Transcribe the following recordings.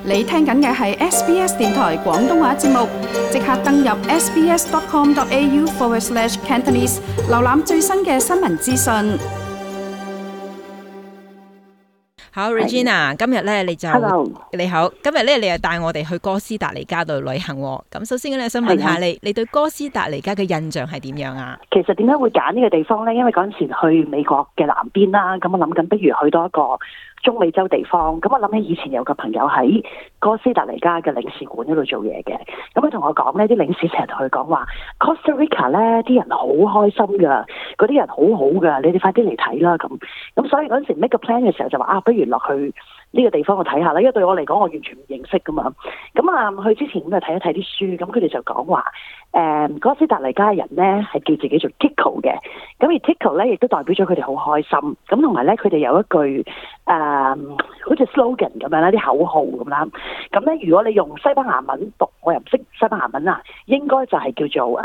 你聽緊嘅係 SBS 電台廣東話節目，即刻登入 sbs.com.au/Cantonese 瀏覽最新嘅新聞資訊。 好 Regina， 今日咧你就 Hello. 你好，今日咧你又帶我哋去哥斯達黎加度旅行喎。咁首先咧想問下你對哥斯達黎加嘅印象係點樣啊？ 其實點解會揀呢個地方咧？因為嗰陣時去美國嘅南邊啦，咁我諗緊不如去多一個中美洲地方。咁我諗起以前有個朋友喺哥斯達黎加嘅領事館嗰度做嘢嘅，咁佢同我講咧，啲領事成日同佢講話 Costa Rica 咧啲人好開心噶，嗰啲人好好噶，你哋快啲嚟睇啦咁。咁所以嗰陣時 make 個 plan 嘅時候就話不如落去呢個地方我睇下啦，因為對我嚟講我完全唔認識噶嘛。咁去之前咁就睇一睇啲書，咁佢哋就講話哥斯達黎加人咧係叫自己做 Tico 嘅，咁而 Tico 咧亦都代表咗佢哋好開心。咁同埋咧佢哋有一句好似 slogan 咁樣啦，啲口號咁啦。咁咧如果你用西班牙文讀，我又唔識西班牙文啊，應該就係叫做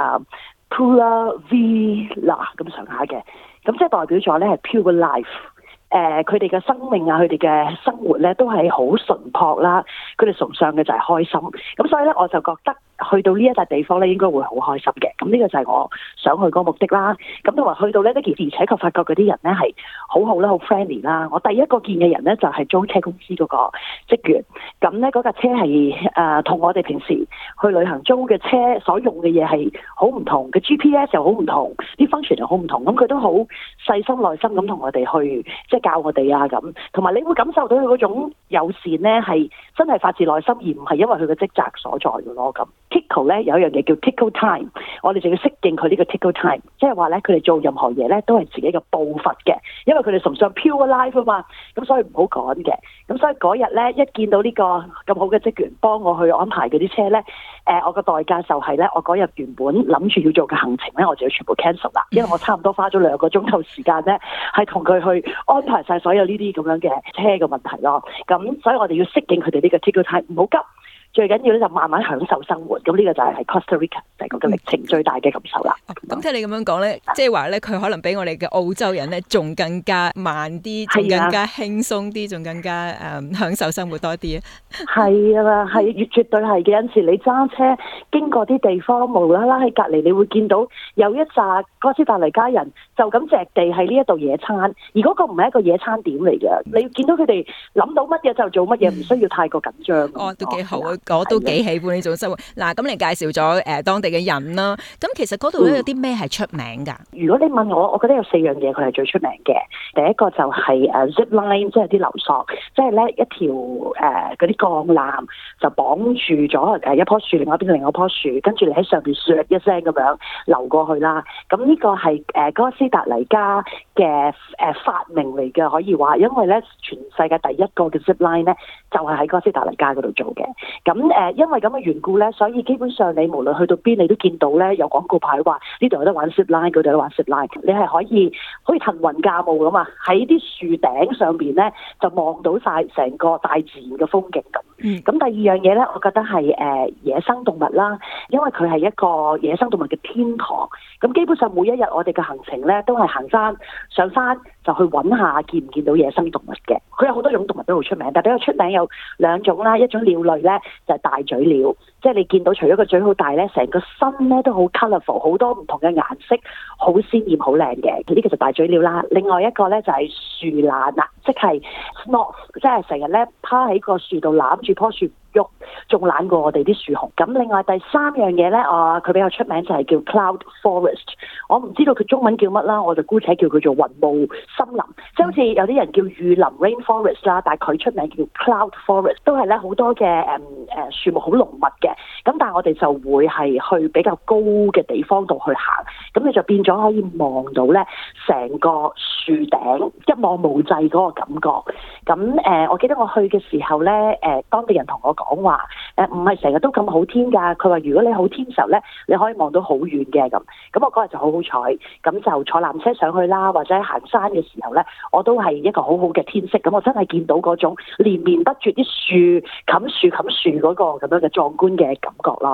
Pura Vida 咁上下嘅，咁即係代表咗咧係 pure life。佢哋嘅生命啊，佢哋嘅生活咧都係好純樸啦，佢哋崇尚嘅就係開心。咁所以咧我就覺得去到呢一笪地方咧應該會好開心嘅。咁呢個就係我想去嗰個目的啦。咁同埋去到呢，而且確發覺嗰啲人咧係好好啦，好 friendly 啦。我第一個見嘅人咧就係租車公司嗰個職員。咁咧嗰架車係同我哋平時去旅行租嘅車所用嘅嘢係好唔同嘅， GPS 又好唔同，啲 function 又好唔同。咁佢都好細心耐心咁同我哋去即係教我哋啊咁，同埋你會感受到佢嗰種友善咧，係真係發自內心，而唔係因為佢嘅職責所在嘅咯。咁 Tico 咧有一樣嘢叫 Tico Time， 我哋就要適應佢呢個 Tico Time， 即係話咧佢哋做任何嘢咧都係自己嘅步伐嘅，因為佢哋崇尚 pure life 啊嘛，咁所以唔好趕嘅。咁所以嗰日咧一見到呢個咁好嘅職員幫我去安排嗰啲車咧，我個代價就係咧，我嗰日原本諗住要做嘅行程咧，我就要全部 cancel 啦，因為我差唔多花咗2個鐘頭時間咧，係同佢去安排晒所有呢啲咁樣嘅車嘅問題咯。咁所以我哋要適應佢哋呢個 Tico Time， 唔好急。最緊要咧就慢慢享受生活，咁呢個就係 Costa Rica 成個嘅歷程最大嘅感受啦。 咁聽你咁樣講咧，即係話咧佢可能比我哋嘅澳洲人咧仲更加慢啲，仲更加輕鬆啲，仲更加享受生活多啲啊！ 係啊，係絕對係嘅。有陣時你揸車經過啲地方，無啦啦喺隔離，你會見到有一紮哥斯達黎加人就咁隻地喺呢一度野餐，而嗰個唔係一個野餐點嚟嘅。你見到佢哋諗到乜嘢就做乜嘢，唔需要太過緊張。 都幾好啊！我都幾喜歡呢種生活。嗱，咁你介紹咗當地嘅人啦，咁其實嗰度咧有啲咩係出名㗎？ 如果你問我，我覺得有4樣嘢佢係最出名嘅。第一個就係zip line， 即係啲流索，即係咧一條嗰啲鋼纜就綁住咗一棵樹，另外一邊另外一棵樹，跟住你喺上邊唰一聲咁樣流過去啦。咁呢個係哥斯達黎加嘅發明嚟嘅，可以話，因為咧全世界第一個嘅 zip line 咧就係喺哥斯達黎加嗰度做嘅。咁因為咁嘅緣故咧，所以基本上你無論去到邊，你都見到咧有廣告牌話呢度有得玩 zip line， 嗰度有得玩 zip line， 你係可以好似騰雲駕霧咁啊！喺啲樹頂上邊咧就望到晒成個大自然嘅風景咁。咁第二樣嘢咧，我覺得係野生動物啦，因為佢係一個野生動物嘅天堂。咁基本上每一日我哋嘅行程咧都係行山上山，就去揾下見唔見到野生動物嘅。佢有好多種動物都好出名，但比較出名有2種啦。一種鳥類咧就係大嘴鳥，即係你見到除咗個嘴好大咧，成個身咧都好 colourful， 好多唔同嘅顏色，好鮮豔好靚嘅。呢個就大嘴鳥啦。另外一個咧就係樹懶啦，即係 sloth， 即係成日咧趴喺個樹度攬住棵樹喐，仲懶過我哋啲樹熊。咁另外第3樣嘢咧，佢比較出名就係叫 cloud forest。我唔知道佢中文叫乜啦，我就姑且叫佢做雲霧森林。即係好似有啲人叫雨林 rainforest 啦，但係佢出名叫 cloud forest， 都係咧好多嘅樹木好濃密嘅。咁但係我哋就會係去比較高嘅地方度去行，咁你就變咗可以望到咧成個樹頂一望無際嗰個感覺。咁我記得我去嘅時候咧，當地人同我講話，唔係成日都咁好天㗎。佢話如果你好天嘅時候咧，你可以望到好遠嘅咁。咁我嗰日就好好彩，咁就坐纜車上去啦，或者行山嘅時候咧，我都係一個好好嘅天色。咁我真係見到嗰種連綿不絕啲樹冚樹嗰個咁樣嘅壯觀嘅感覺咯。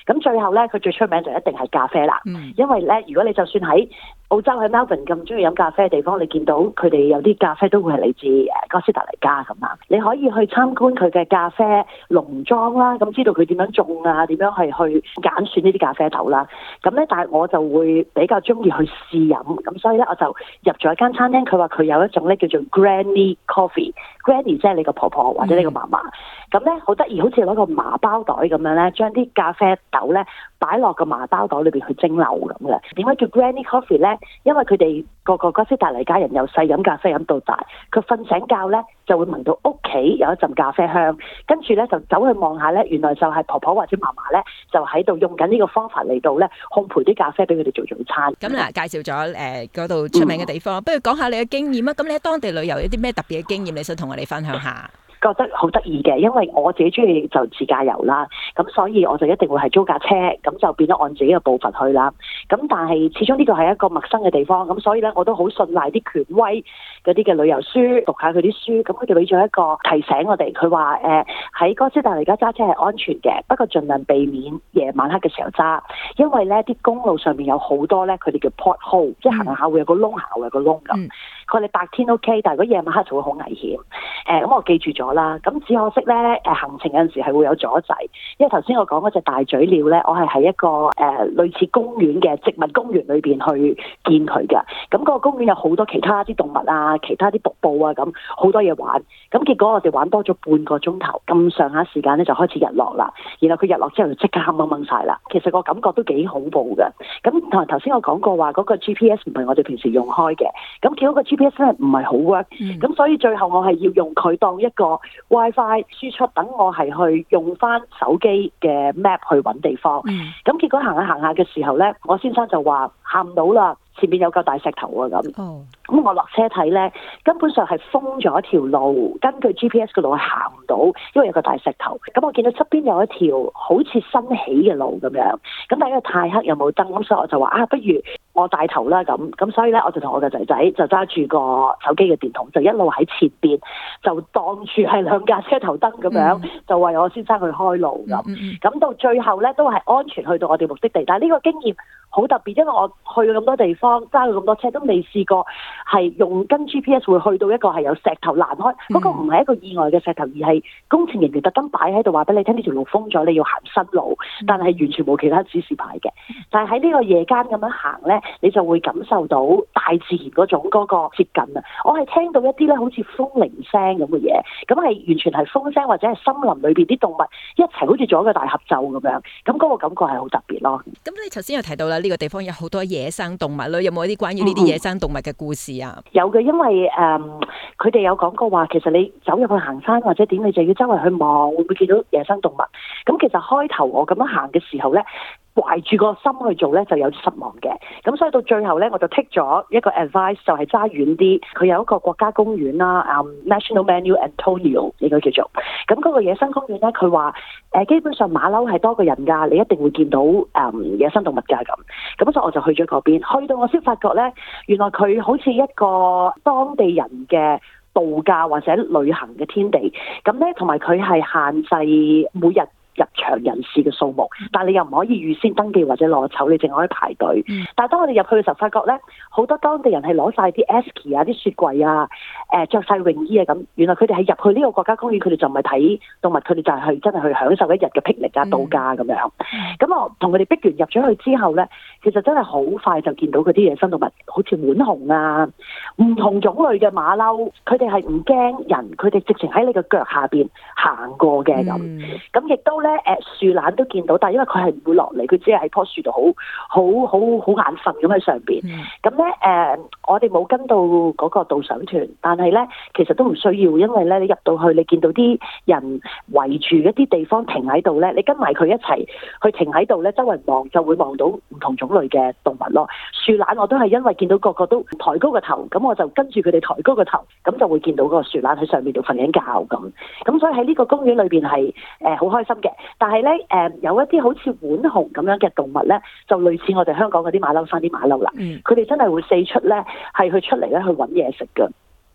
咁最後咧，佢最出名就一定係咖啡啦。因為咧，如果你就算喺澳洲喺 Melbourne 咁中意飲咖啡嘅地方，你見到佢哋有啲咖啡都會係嚟自哥斯達黎加咁啊。你可以去參觀佢嘅咖啡農莊啦，咁知道佢點樣種啊，點樣係去揀選呢啲咖啡豆啦。咁咧，但係我就會比較中意去試飲，咁所以咧我就入咗一間餐廳，佢話佢有一種咧叫做 Granny Coffee。Granny 即係你個婆婆或者你個嫲嫲。咁咧好得意，好似攞個麻包袋咁樣咧，將啲咖啡豆咧擺落個麻包袋裏邊去蒸餾咁嘅。點解叫 Granny Coffee 咧？因為佢哋個哥斯達黎加人由細飲咖啡飲到大，佢瞓醒覺咧就會聞到屋企有一陣咖啡香，跟住咧就走去望下咧，原來就係婆婆或者嫲嫲咧就喺度用緊呢個方法嚟到咧烘焙啲咖啡俾佢哋做早餐。 咁嗱，介紹咗嗰度出名嘅地方，不如講下你嘅經驗啊！咁你喺當地旅遊有啲咩特別嘅經驗，你想同我哋分享下？ 覺得好得意嘅，因為我自己中意就自駕遊啦，咁所以我就一定會係租架車，咁就變咗按自己嘅步伐去啦。咁但係始終呢個係一個陌生嘅地方，咁所以咧我都好信賴啲權威嗰啲嘅旅遊書，讀下佢啲書。咁佢哋俾咗一個提醒我哋，佢話喺哥斯達黎加揸車係安全嘅，不過盡量避免夜晚黑嘅時候揸，因為咧啲公路上面有好多咧佢哋叫 pothole，即係行下會有個窿，行下會有個窿咁。佢哋白天 OK， 但係如果夜晚黑就會好危險。咁我記住咗啦。咁只可惜咧，行程有陣時係會有阻滯，因為頭先我講嗰隻大嘴鳥咧，我係喺一個類似公園嘅植物公園裏邊去見佢嘅。咁嗰個公園有好多其他啲動物啊，其他啲瀑布啊，咁好多嘢玩。咁結果我哋玩多咗半個鐘頭，咁上下時間咧就開始日落啦。然後佢日落之後就即刻黑掹掹晒啦。其實個感覺都幾恐怖嘅。咁同埋頭先我講過話嗰個 GPS 唔係我哋平時用開嘅，咁結果個 GPS 咧唔係好 work，咁所以最後我係要用佢當一個 WiFi 輸出，等我係去用翻手機嘅 map 去揾地方。咁結果行下行下嘅時候咧，我先生就話行唔到啦，前面有嚿大石頭啊咁。咁我落車睇咧，根本上係封咗一條路，根據 GPS 嘅路係行唔到，因為有個大石頭。咁我見到側邊有一條好似新起嘅路咁樣，咁但係因為太黑又冇燈，咁所以我就話不如我帶頭啦咁所以咧我就同我嘅仔仔就揸住個手機嘅電筒，就一路喺前邊就當住係兩架車頭燈咁樣，就為我先生去開路咁。咁到最後咧都係安全去到我哋目的地，但係呢個經驗好特別，因為我去咗咁多地方，揸咗咁多車都未試過係用跟 GPS 會去到一個係有石頭攔開，嗰個唔係一個意外嘅石頭，而係工程人員特登擺喺度話俾你聽呢條路封咗，你要行新路，但係完全冇其他指示牌嘅。但係喺呢個夜間咁樣行咧，你就會感受到大自然嗰種嗰個接近啊！我係聽到一啲咧好似風鈴聲咁嘅嘢，咁係完全係風聲或者係森林裏邊啲動物一齊好似做一個大合奏咁樣，咁嗰個感覺係好特別咯。 咁你頭先有提到啦，呢個地方有好多野生動物咯，有冇一啲關於呢啲野生動物嘅故事啊？ 有嘅，因為佢哋有講過話，其實你走入去行山或者點，你就要周圍去望，會唔會見到野生動物？咁其實開頭我咁樣行嘅時候咧，懷住個心去做咧，就有啲失望嘅。咁所以到最後咧，我就 take 咗一個 advice，就係揸遠啲。佢有一個國家公園啦，National Manu Antonio 應該叫做。咁嗰個野生公園咧，佢話基本上馬騮係多過人㗎，你一定會見到野生動物㗎咁。咁所以我就去咗嗰邊，去到我先發覺咧，原來佢好似一個當地人嘅度假或者旅行嘅天地。咁咧，同埋佢係限制每日入場人士嘅數目，但係你又唔可以預先登記或者攞籌，你淨可以排隊。但係當我哋入去嘅時候，發覺咧好多當地人係攞晒啲 esky 啊、啲雪櫃啊、著晒泳衣啊咁。原來佢哋係入去呢個國家公園，佢哋就唔係睇動物，佢哋就係去真係去享受一日嘅霹靂啊、度假咁樣。咁我同佢哋逼完入咗去之後咧，其實真係好快就見到嗰啲野生動物，好似浣熊啊、唔同種類嘅馬騮，佢哋係唔驚人，佢哋直情喺你嘅腳下邊行過嘅咁。咁亦都咧樹懶都見到，但係因為佢係唔會落嚟，佢只係喺棵樹度好眼瞓咁喺上邊。咁咧我哋冇跟到嗰個導賞團，但係咧其實都唔需要，因為咧你入到去，你見到啲人圍住一啲地方停喺度咧，你跟埋佢一齊去停喺度咧，周圍望就會望到唔同種類嘅動物咯。樹懶我都係因為見到個個都抬高個頭，咁我就跟住佢哋抬高個頭，咁就會見到個樹懶喺上面度瞓緊覺咁。咁所以喺呢個公園裏邊係好開心嘅。但係咧有一啲好似浣熊咁樣嘅動物咧，就類似我哋香港嗰啲馬騮山啲馬騮啦。佢哋真係會四出咧，係去出嚟咧去揾嘢食㗎。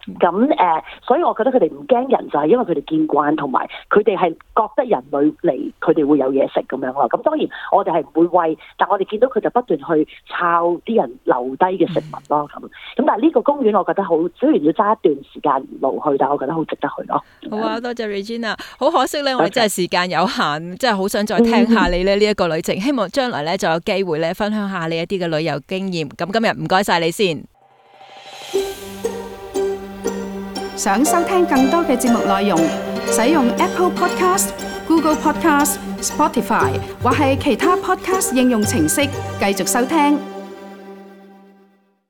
所以我覺得佢哋唔驚人就係因為佢哋見慣，同埋佢哋係覺得人類嚟佢哋會有嘢食咁樣咯。咁當然我哋係唔會餵，但我哋見到佢就不斷去抄啲人留低嘅食物咯。咁但係呢個公園我覺得好，雖然要揸一段時間路去，但係我覺得好值得去咯。 好啊，多謝 Regina。好可惜咧，我哋真係時間有限，真係好想再聽下你咧呢一個旅程。希望將來咧就有機會咧分享下你一啲嘅旅遊經驗。咁今日唔該晒你先。 想收聽更多嘅節目內容，使用 Apple Podcast、Google Podcast、Spotify 或係其他 Podcast 應用程式繼續收聽。